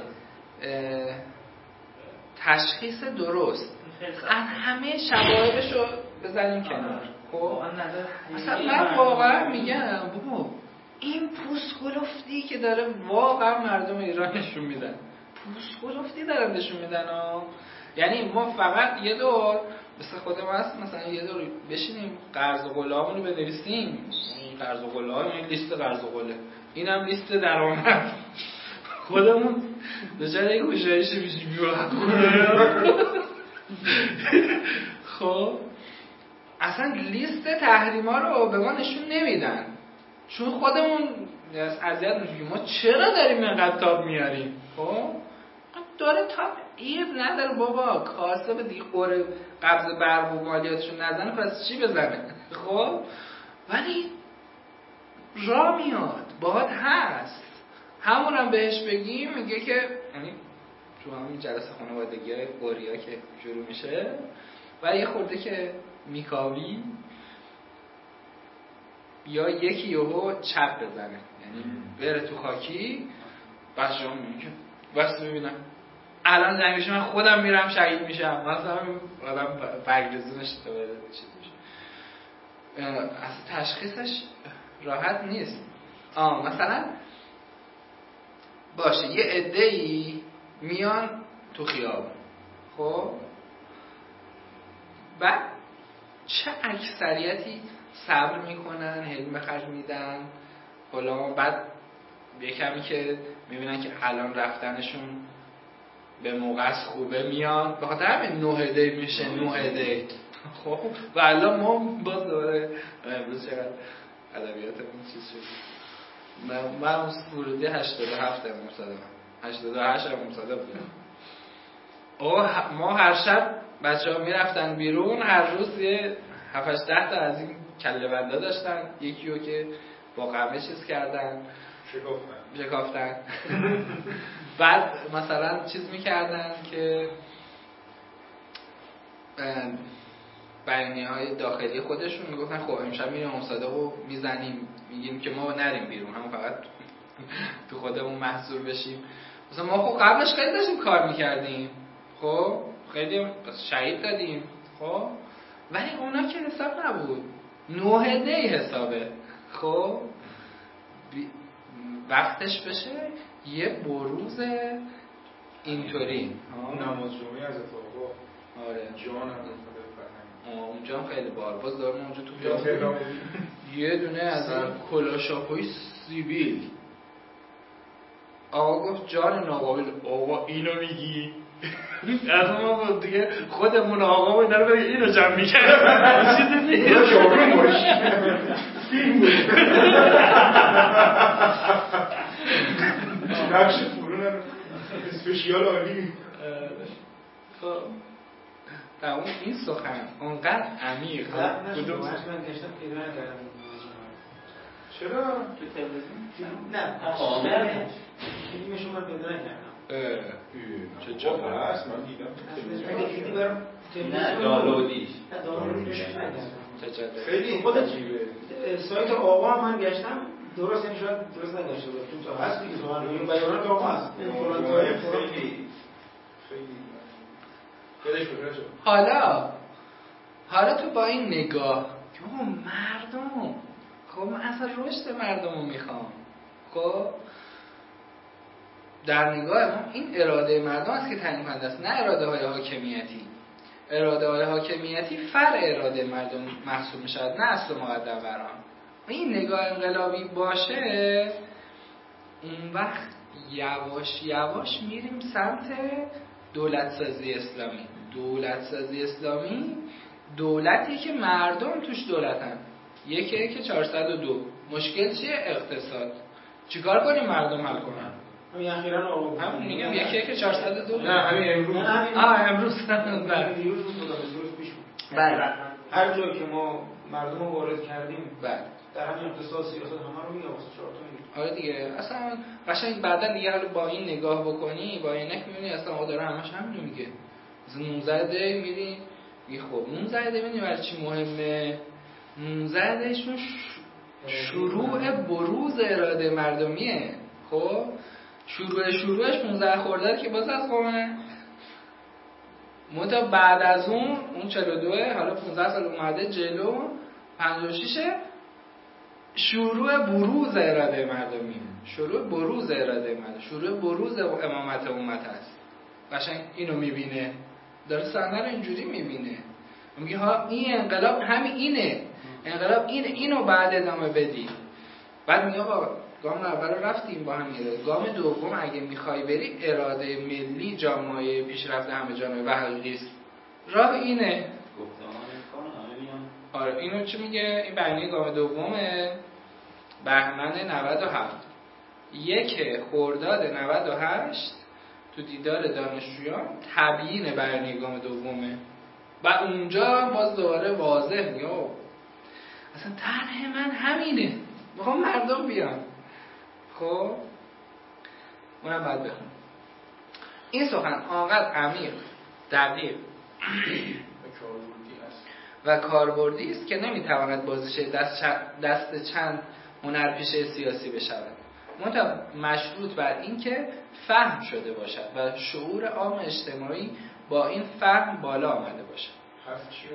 تشخیص درست از همه شواهدش رو بزنیم کنار. خب اصلا من واقعا میگم بابا این پوسکلفتی که داره واقعا مردم ایران نشون میدن، پوسکلفتی دارن نشون میدن یعنی ما فقط یه دور مثل خود ما هست، مثلا یه دور بشینیم قرض و قله‌امون رو بنویسیم، این قرض و قله این لیست قرض و قله، اینم لیست درآمد، خودمون بچاره یک گوشایش میشیم خب اصلا لیست تحریما رو به ما نشون نمیدن چون خودمون اذیت میشیم. ما چرا داریم اینقدر تاب میاریم؟ خب داره تاب ایب نداره بابا، کاسب دیگه قره قبض برق و مالیاتشون نزنه پس چی بزنه؟ خب ولی را میاد باهات هست، همونم بهش بگیم میگه که یعنی تو همین جلسه خانوادگی قریا که شروع میشه و یه خورده که میکاوی یا یکی یهو چپ بزنه، یعنی بره تو خاکی بچه‌ها میگن واسه ببینم الان زنگش من خودم میرم شهید میشم، مثلا آدم برگزونش تو بده چیزش اصلا تشخیصش راحت نیست. مثلا باشه یه عده‌ای میان تو خیابون، خب بعد چه اکثریتی صبر میکنن، حلم به خرج میدن، حالا بعد یه کمی که میبینن که الان رفتنشون به موقع خوبه میان، به خاطر همین 9 دی میشه 9 دی. خب و الان ما باز دوباره امروز چقدر ادبیاتمون چیز شد، من ورودی 87 مصادم 88 مصادم بودم. ما هر شب بچه‌ها میرفتن بیرون، هر روز یه 7-8 تا از این کله بنده داشتن، یکیو که با قمه چیز کردن شکافتن بعد مثلا چیز میکردن که بیانیه‌های داخلی خودشون میگفتن خب امشب میریم مصادقه رو میزنیم، میگیم که ما نریم بیرون، همون فقط تو خودمون محصور بشیم. مثلا ما خب قبلش خیلی داشتیم کار میکردیم، خب خیلی شهید دادیم، خب ولی اونا که حساب نبود، 9 دی حسابه. خب وقتش بشه یه بروز اینطوری نماز جمعه از اتفاقا آره جان هم اونجا هم خیلی باز دارم اونجا تو جا یه دونه از این کلاشاپوی سیبیل. آقا گفت جان ناقابل. آقا اینو میگی؟ از ما دیگه خودمون آقا اینا رو بگیم اینو جمع میکنم چیزی نیست شاگرد باش فیلم بود نقش فرون اسپشیال عالی. خب تمام این سخن اونقدر عمیق کدوم من گشتم پیدا نکردم. چرا؟ تو تلویزیون؟ نه فیلمشو من پیدا نکردم. چه جالب هست من دیدم اگه دیدی برم نه دانلودیش خیلی خودت سایت آقا هم من گشتم درست این شاید درست نداشته بود چون تا هست دیگه سخنرانی بیانات آقا هست فلان تاریخ خیلی حالا تو با این نگاه که مردم خب من اصلا رشد مردم رو میخوام. خب در نگاه ما این اراده مردم است که تعیین کننده است، نه اراده های حاکمیتی. اراده های حاکمیتی فرع اراده مردم محسوب می شود، نه اصل مقدم بر آن. این نگاه انقلابی باشه اون وقت یواش یواش میریم سمت دولت سازی اسلامی. دولت سازی اسلامی دولتی که مردم توش دولتن. 1/402 مشکل چیه؟ اقتصاد. چیکار کنیم مردم حل کنن؟ همین اخیراً آقا همون میگم 1/402 نه همین امروز امروز درست پیش بود. بله هر جایی که ما مردم رو وارد کردیم بله در همین اقتصاد سیاست همه رو میگه واسه 4 تا میگه. آره دیگه اصلا قشنگ بعدن دیگه حالا با این نگاه بکنی با اینک میبینی اصلا آقا داره همش همینو میگه. مثلا 19 دی میری میگه خب 19 دی میبینی برای چی مهمه؟ 19 دیشون شروع بروز اراده مردمیه. خب شروعش 15 خرداد که باز از قومه منتها بعد از اون 42 حالا 15 سال اومده جلو 56 شروع بروز اراده مردمیه. شروع بروز اراده مردم، شروع بروز امامت امت است. قشنگ اینو میبینه، داره صحنه رو اینجوری میبینه، میگه ها این انقلاب همین اینه، انقلاب اینو بعد ادامه بدی. بعد میگه آقا گام اول رفتیم با هم میره، گام دوم اگه میخوای بری اراده ملی جامعه پیشرفت همه جامعه و حقیقی است، راه اینه. آره اینو چی میگه؟ این بیانیه گام دومه بهمن 97 1 خرداد 98 تو دیدار دانشجویان تبیین بیانیه گام دومه. و اونجا باز دوباره واضح میگه اصلا طرح من همینه، میخوام مردم بیان. خب اونم باید بخونم. این سخن آنقدر عمیق، دقیق و کاربردی است که نمیتواند بازیچه دست چند هنرپیشه سیاسی بشود، منتها مشروط بر این که فهم شده باشد و شعور عام اجتماعی با این فهم بالا آمده باشد. حرف چی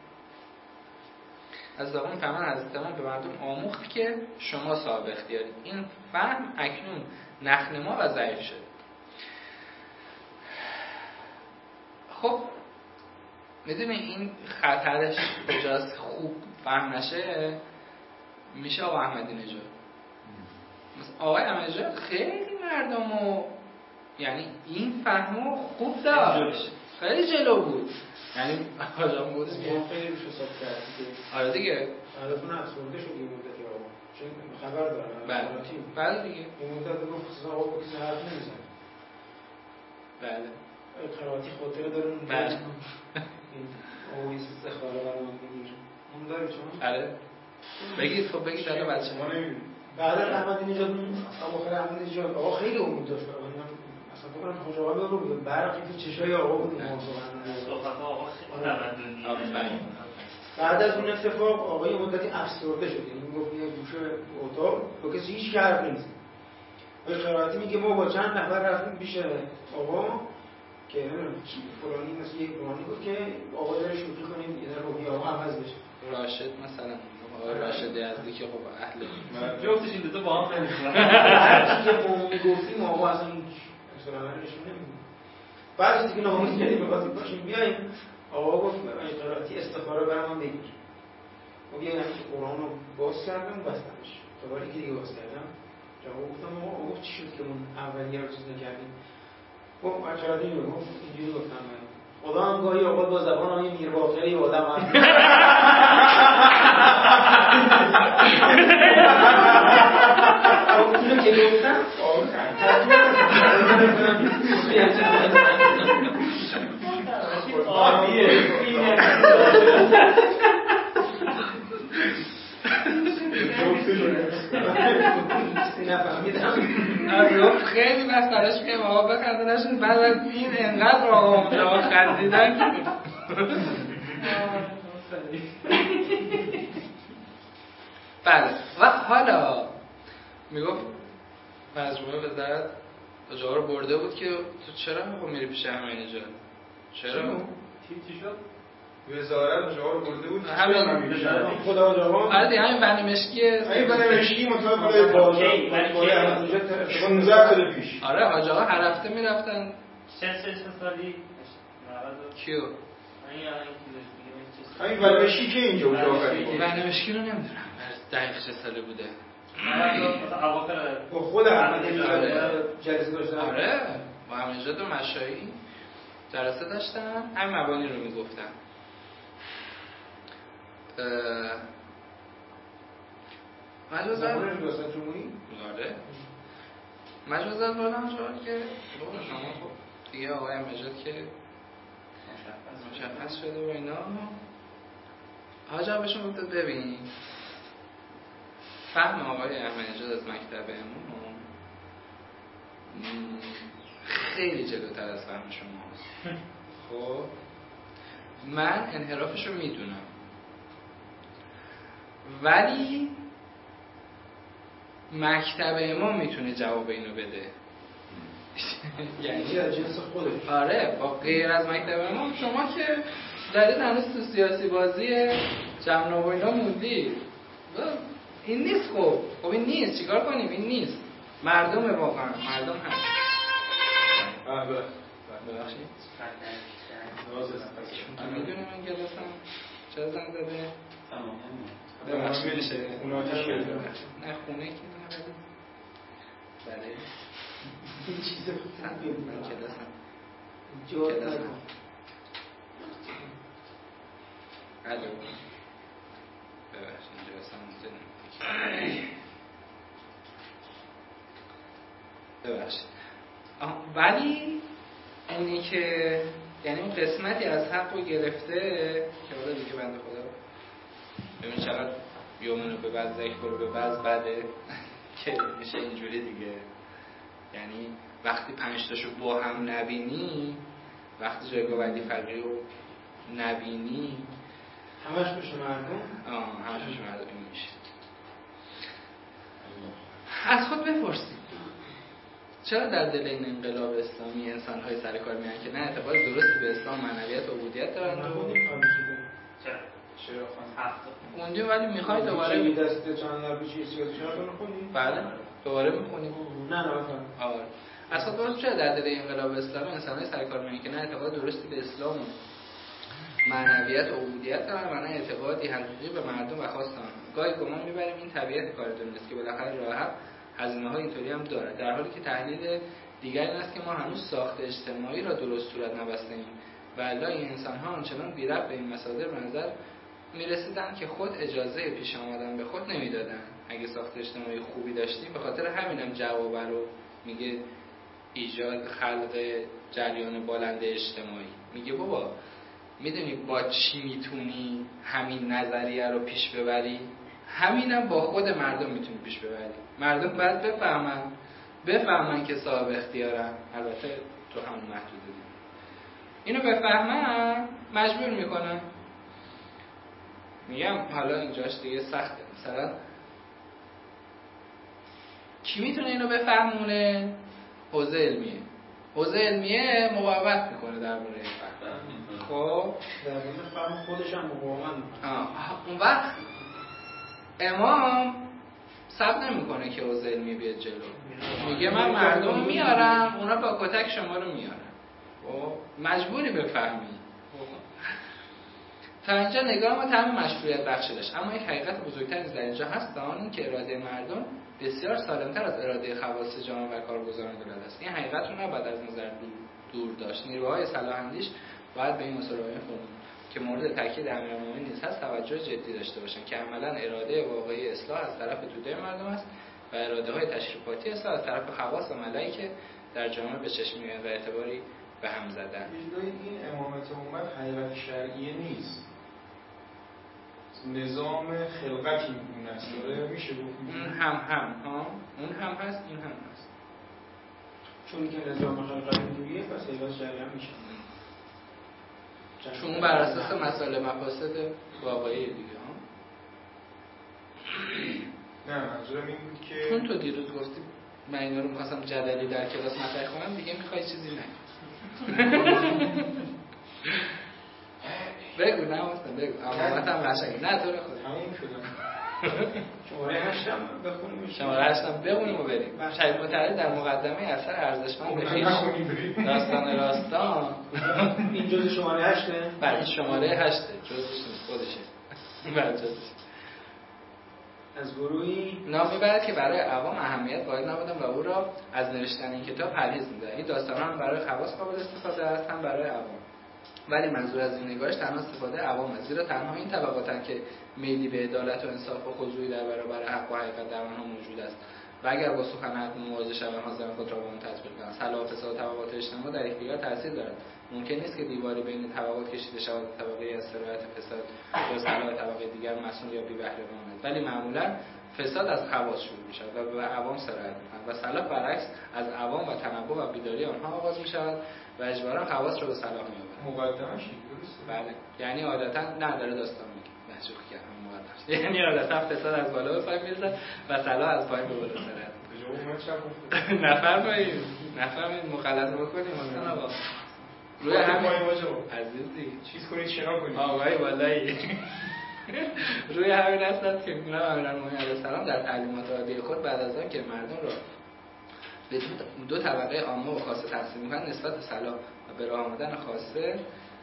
از داغون فهمان حضرت امام به مردم آموخت که شما صاحب اختیارید. این فهم اکنون نخنما و ضعیف شد. خب میدونی این خطرش کجاست؟ خوب فهم نشه میشه آقا احمدی نژاد. مثلا آقای احمدی نژاد خیلی مردمو یعنی این فهمو خوب داشت، خیلی جلو بود. یعنی آجام بود خیلی روش حساب کردی. آره دیگه حالتون افسرده شد این مدتی آقا، چون خبر دارم بله دیگه این مدت گفت آقا با کسی حرف نمیزنه. بله قرائتی خاطره داره اونجا. بله این آقای استخاره برام میگیره اون داره چون آره بگید. خب بگید الان بچه ما نمیدونیم. بعد احمدی نژاد اواخر احمدی نژاد آقا خیلی امید داشت. اصلا تو من خوش آقا رو میگم برقی تو چشای آقا بود. صحبت آقا خیلی تمدنی. بعد از اون اتفاق آقای مدتی افسرده شد، یعنی میگفت یه گوشه اتاق با کسی هیچ حرف نمیزنه. آقای قرائتی میگه ما با چند نفر رفتیم پیش آقا که فلانی مثل یک فلانی بود که آقا داره شوخی کنیم یه در روحی آقا عوض بشه. راشد مثلا آقای راشد یزدی که خب اهل جفتش این دوتا با هم نمیخورن. هر چیزی که ما میگفتیم آقا اصلا هیچ اصلا نشون نمیدیم. بعد از اینکه ناموز کردیم بخواستیم باشیم بیاییم آقا گفت قرائتی استخاره برام بگیر. خب یه نفر قرآن رو باز کردم بستمش. دوباره که دیگه باز کردم جواب گفتم آقا چی شد که اون اولیه رو چیز نکردیم؟ گفت قرائتی رو گفت اینجوری گفتم خدا هم گاهی اوقات با زبان های میرباخری آدم حرف اینو که گفتم گفت خیلی مسئلهش که بابا بخندنشون بعد از این انقدر آقا اونجا خندیدن بله. و حالا میگفت مجموعه وزارت جا رو برده بود که تو چرا میری پیش همین نژاد؟ چرا؟ چی شد؟ وزارت جا رو برده بود همین خدا جوان آره دیگه همین بنی مشکیه این بنی مشکی مطابق بازار 16 سال پیش. آره حاج آقا هر هفته میرفتن. چه سالی؟ کیو؟ همین بنی مشکی که اینجا بود آخری بنی مشکی رو نمیدونم دقیق چه ساله بوده. با خود احمد جلسه داشتن. آره با همین نژاد و مشایی جلسه داشتن همین مبانی رو میگفتن. مجاز ریاست جمهوری؟ آره مجاز از بالا همچنان که شما خب دیگه آقای نژاد که مشخص شده و اینا حاج آقا بهشون گفته ببین فهم آقای احمدی نژاد از مکتب امون خیلی جلوتر از فهم شماست. خب من انحرافش رو میدونم ولی مکتب امام میتونه جواب اینو بده. یعنی از جنس خودش. آره با غیر از مکتب امام شما که دارید هنوز تو سیاسی بازی جمع و اینا موندی. این نیست. خب این نیست. چیکار کنیم؟ این نیست. مردم واقعا مردم هست. ببخشید. میدونم من گلسم چرا زنگ زده؟ ببخشید خونه نه خونه که نه بله این چیز خوبیه من کلاسم الو ببخشید اینجا اصلا ببخشید ولی اونی که یعنی اون قسمتی از حق رو گرفته که حالا دیگه بنده خدا ببین چقدر یومنو به بعد ذکر رو به بعد بده که میشه اینجوری دیگه. یعنی وقتی 5 تاشو با هم نبینی وقتی جایگاه ولی فقیه رو نبینی همش بشه مردم همش بشه مردم این میشه. از خود بپرسید چرا در دل این انقلاب اسلامی انسان‌های سرکار میان که نه اعتقاد درستی به اسلام منویت و عبودیت دارن چرا هفت اونجا ولی میخوای دوباره دست چند در بیچی سیاسی رو میخونی؟ بله دوباره میخونی؟ نه آره از خود بپرسید چرا در دل انقلاب اسلامی انسان‌های سرکار میان که نه اعتقاد درستی به اسلام و معنویت و عبودیت دارن و نه اعتقادی حقیقی به مردم و خواستن. گاهی گمان میبریم این طبیعت کار دنیاست که بالاخره راه حل هزینه‌ها اینطوری هم داره، در حالی که تحلیل دیگر این است که ما هنوز ساخت اجتماعی را درست صورت نبسته‌ایم و الا این انسان‌ها آنچنان بی‌ربط به این مصادر به نظر می‌رسیدند که خود اجازه پیش آمدن به خود نمی‌دادند. اگه ساخت اجتماعی خوبی داشتیم به خاطر همینم جواب رو میگه ایجاد خلق جریان بالنده اجتماعی. میگه بابا میدونی با چی میتونی همین نظریه رو پیش ببری؟ همینم با خود مردم میتونی پیش ببری. مردم باید بفهمن که صاحب اختیارن، البته تو همون محدوده دیگه. اینو بفهمن مجبور میکنن. میگم حالا اینجاش دیگه سخته. مثلا کی میتونه اینو بفهمونه؟ حوزه علمیه مقاومت میکنه درباره این فهم. خب درباره فهم خودش هم مقاومت میکنه. اون وقت امام صبر نمیکنه که حوزه علمیه بیاد جلو. میگه من مردم میارم اونا با کتک شما رو میارن. خب مجبوری بفهمی. تا اینجا نگاه ما طعم مشروعیت بخشی داشت، اما یک حقیقت بزرگتر در اینجا هست، تا آن که اراده مردم بسیار سالمتر از اراده خواص جامعه و کارگزاران دولت است. این حقیقت رو نباید از نظر دور داشت. نیروهای صلاح اندیش باید به این مسئله فرمود که مورد تاکید امیرالمومنین نیز هست توجه جدی داشته باشند که عملاً اراده واقعی اصلاح از طرف توده مردم است و اراده های تشریفاتی اصلاح از طرف خواص و ملایی که در جامعه به چشم میآیند و اعتباری به هم زدن. این امامت امت حقیقت شرعیه نیست، نظام خلقتی اون است. میشه گفت اون هم هست، این هم هست. چون که نظام خلقتی دیگه پس حقیقت شرعیه هم میشه، چون اون بر اساس مسائل مفاسد واقعی دیگه ها. نه منظورم این بود که چون تو دیروز گفتی من اینا رو می‌خواستم جدلی در کلاس مطرح کنم، دیگه می‌خوای چیزی نگی. بگو نه واسه بگو. امامتم قشنگه. نه تو رو خدا. تموم شدم. شماره 8 هم بخونیم. شماره 8 هم بخونیم و بریم. شهید متحری در مقدمه اثر ارزشمند به خویش داستان راستان این جزء شماره 8ه؟ بله شماره 8 جزءش خودشه. بله جزءش. از گروهی نام میبرد که برای عوام اهمیت قائل نبودن و او را از نوشتن این کتاب پرهیز می‌داشت. این داستان‌ها هم برای خواص قابل استفاده است، هم برای عوام. ولی منظور از این نگاهش تنها استفاده عوام است، زیرا تنها این طبقاتن که میلی به عدالت و انصاف و خضوعی در برابر حق و حقیقت در آنها موجود است و اگر با سخن حق مواجه شوند حاضرن خود را با آن تطبیق کنند. صلاح و فساد طبقات اجتماع در یکدیگر تاثیر دارد. ممکن نیست که دیواری بین طبقات کشیده شود و طبقه از سرایت فساد یا صلاح طبقه دیگر مسئول یا بی بهره بماند، ولی معمولا فساد از خواص شروع می شود و به عوام سرایت می کند و صلاح برعکس از عوام و تنبه و بیداری آنها آغاز می شود و اجبارا خواص را به صلاح می آورد. مقدمه‌اش درسته؟ بله، یعنی عادتا نه داره داستان میگه، شوخی کردم مقدمش. یعنی عادتا فساد از بالا به پایین میرسه و صلاح از پایین به بالا سرایت میکنه. نفرمایید مخالفت بکنیم مثلا آقا روی همین عزیزی چیز کنید شنا کنید آقای والایی روی همین است که میگم امیرالمومنین علیه السلام در تعلیمات عالی خود بعد از آن که مردم را به دو طبقه عامه و خاصه تقسیم می‌کنند نسبت به صلاح و به راه آمدن خاصه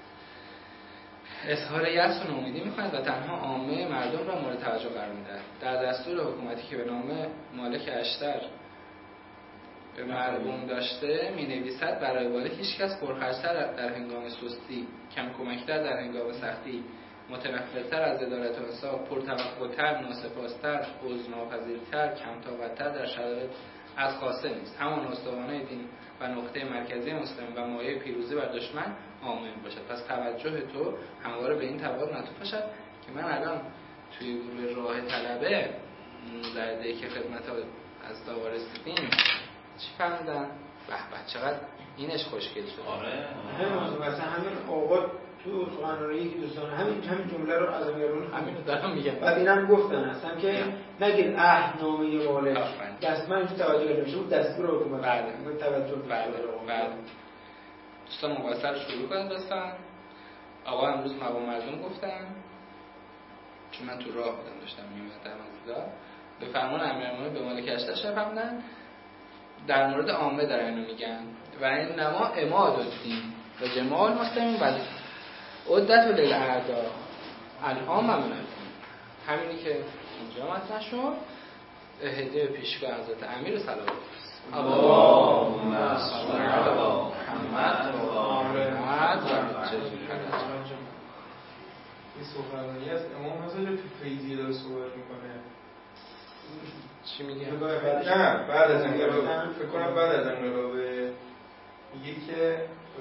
اظهار یأس و نومیدی می‌کند و تنها عامه مردم را مورد توجه قرار می‌دهد. در دستور حکومتی که به نام مالک اشتر به مرحوم داشته می‌نویسد برای والد هیچکس پرخرج‌تر در هنگام سستی، کم کمک‌تر در هنگام سختی، متنفرتر از عدالت و انصاف، پرتوقع‌تر، ناسپاس‌تر، عذرناپذیرتر، کم‌طاقت‌تر در شرایط از خاصه نیست. همان استوانه دین و نقطه مرکزی مسلم و مایه پیروزی بر دشمن عامل باشد. پس توجه تو همواره به این طبقات معطوف باشد که من الان توی گروه راه طلبه زده که خدمت از داور رسیدیم چی فهمیدن؟ به چقدر اینش خوشگل شد. آره مثلا همین اوقات تو سخنرانی یکی دوستان همین جمله رو از امیرالمومنین همین دارم میگم. بعد اینم گفتن اصلا که نگید عهدنامه والد دست من توجه نمیشه بود دستور حکومت بله توجه بله دوستان مقایسه رو شروع کنن. دوستان آقا امروز مقام مردم گفتن چون من تو راه بودم داشتم میومدم از دا به فرمان امیرالمومنین به مالک اشتر فهمیدن در مورد عامه دارن اینو میگن و این نما اماد الدین و جماع المسلمین و عدت للاعداء الان من همینی که اینجا مطرح شد هدیه پیشگاه حضرت امیر صلی الله علیه و اللهم صل علی محمد و آل محمد. این سخنرانی از امام حضرت تو فیضیه داره صحبت میکنه. چی میگه؟ نه بعد از انقلاب فکر کنم بعد از انقلاب میگه که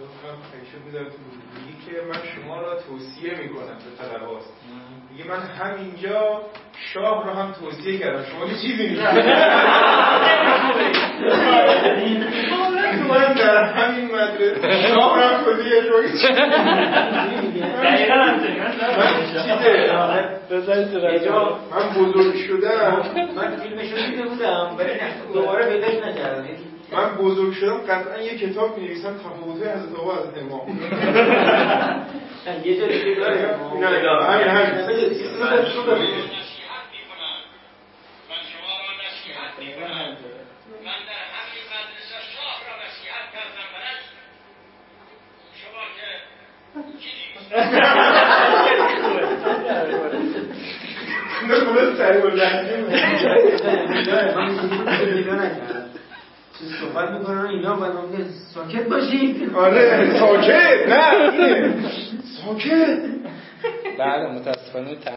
میگه که من شما را توصیه میکنم به طلبات. میگه من همینجا شاه را هم توصیه کردم شما که چیزی نیست. من در همین مدرسه شاه را هم توصیه شما من بزرگ شدم. من فیلمشو دیده بودم ولی دوباره پیداش نکردم. من بزرگ شدم قطعا یه کتاب می‌نویسم تفاوت‌های حضرت آقا حضرت امام. یه جا دیگه داره. همین. من در همین مدرسه شاه را نصیحت کردم برش شما که چی نیست خلاص سریع الرحمی چیز صحبت میکنن اینا باید میگه ساکت باشید. آره ساکت نه اینه ساکت. بله متاسفانه